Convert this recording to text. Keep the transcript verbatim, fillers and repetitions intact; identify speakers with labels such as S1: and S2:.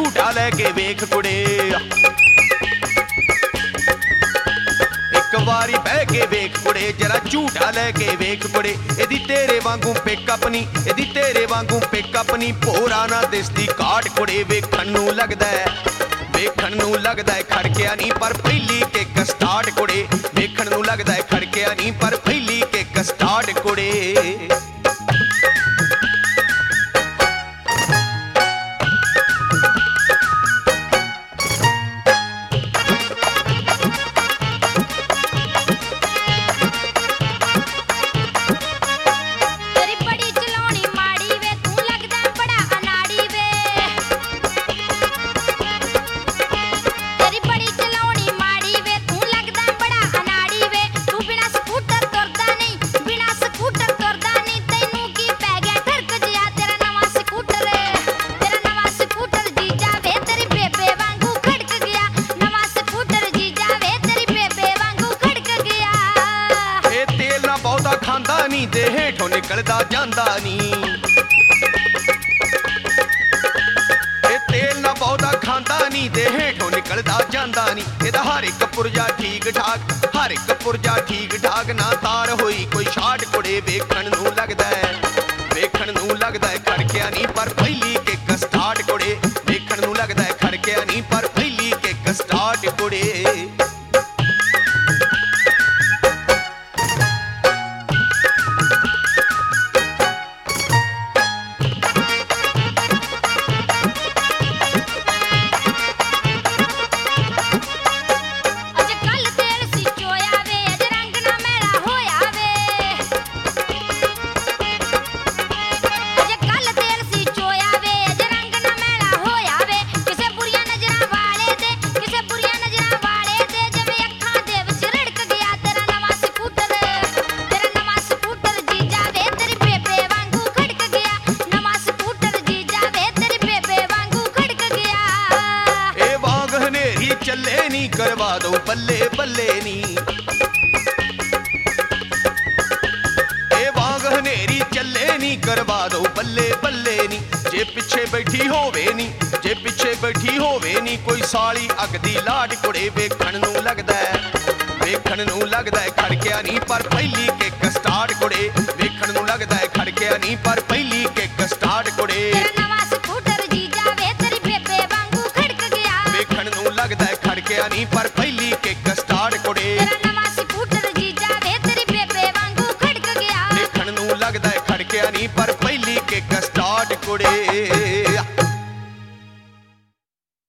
S1: ਝੂਟਾ ਲੈ ਕੇ ਵੇਖ ਕੁੜੇ। ਇੱਕ ਵਾਰੀ ਬਹਿ ਕੇ ਵੇਖ ਕੁੜੇ ਜਰਾ ਝੂਟਾ ਲੈ ਕੇ ਵੇਖ ਕੁੜੇ। ਇਹਦੀ ਤੇਰੇ ਵਾਂਗੂ ਪਿਕਅਪ ਨੀ, ਇਹਦੀ ਤੇਰੇ ਵਾਂਗੂ ਪਿਕਅਪ ਨੀ, ਭੋਰਾ ਨਾ ਦਿਸਦੀ ਕਾਟ ਕੁੜੇ। ਵੇਖਣ ਨੂੰ ਲੱਗਦਾ ਵੇਖਣ ਨੂੰ ਲੱਗਦਾ ਖੜਕਿਆ ਨੀ ਪਰ ਪਹਿਲੀ ਕਿੱਕ ਸਟਾਰਟ ਕੁੜੇ। ਵੇਖਣ ਨੂੰ ਲੱਗਦਾ ਖੜਕਿਆ ਨੀ ਪਰ ਪਹਿਲੀ ਕਿੱਕ ਸਟਾਰਟ ਕੁੜੇ। ਤੇ ਹੇਠੋਂ ਨਿਕਲਦਾ ਜਾਂਦਾ ਨੀ, ਇਹ ਤੇਲ ਨਾ ਬਹੁਤਾ ਖਾਂਦਾ ਨੀ ਤੇ ਹੇਠੋਂ ਨਿਕਲਦਾ ਜਾਂਦਾ ਨੀ। ਇਹਦਾ ਹਰ ਇੱਕ ਪੁਰਜਾ ਠੀਕ ਠਾਕ, ਹਰ ਇੱਕ ਪੁਰਜਾ ਠੀਕ ਠਾਕ, ਨਾ ਤਾਰ ਹੋਈ ਕੋਈ ਸ਼ਾਟ ਕੁੜੇ। ਵੇਖਣ ਨੂੰ ਲੱਗਦਾ ਵੇਖਣ ਨੂੰ ਲੱਗਦਾ ਖੜਕਿਆ ਨੀ ਪਰ ਪਹਿਲੀ ਕਿੱਕ ਸਟਾਰਟ ਕੁੜੇ। ਵੇਖਣ ਨੂੰ ਲੱਗਦਾ ਖੜਕਿਆ ਨੀ ਪਰ ਪਹਿਲੀ ਕਿੱਕ ਸਟਾਰਟ ਕੁੜੇ। ਚੱਲੇ ਨੀ ਕਰਵਾ ਦੋ ਬੱਲੇ ਬੱਲੇ ਨੀ, ਇਹ ਵਾਂਗ ਹਨੇਰੀ ਚੱਲੇ ਨੀ ਕਰਵਾ ਦੋ ਬੱਲੇ ਬੱਲੇ ਨੀ। ਜੇ ਪਿੱਛੇ ਬੈਠੀ ਹੋਵੇ ਨੀ, ਜੇ ਪਿੱਛੇ ਬੈਠੀ ਹੋਵੇ ਨੀ ਕੋਈ ਸਾਲੀ ਅੱਗ ਦੀ ਲਾਟ ਕੁੜੇ। ਵੇਖਣ ਨੂੰ ਲੱਗਦਾ ਵੇਖਣ ਨੂੰ ਲੱਗਦਾ ਖੜਕਿਆ ਨੀ ਪਰ ਪਹਿਲੀ